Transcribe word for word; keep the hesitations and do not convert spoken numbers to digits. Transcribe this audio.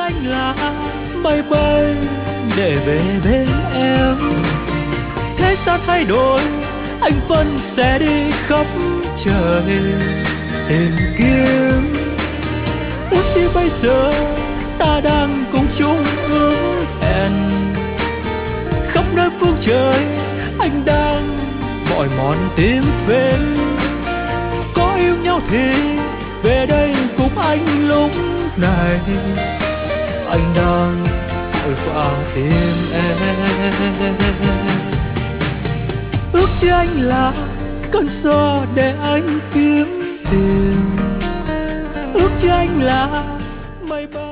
anh là mây bay để về bên em. Thế sao thay đổi, anh vẫn sẽ đi khắp trời tìm kiếm. Ước gì bây giờ ta đang cùng chung ước hẹn. Khắp nơi phương trời anh đang mỏi mòn tìm về. Có yêu nhau thì về đây cùng anh lúc này. Anh đang vội vã tìm em. Ước gì anh là cơn gió để anh kiếm tìm. Ước gì anh là mây bay.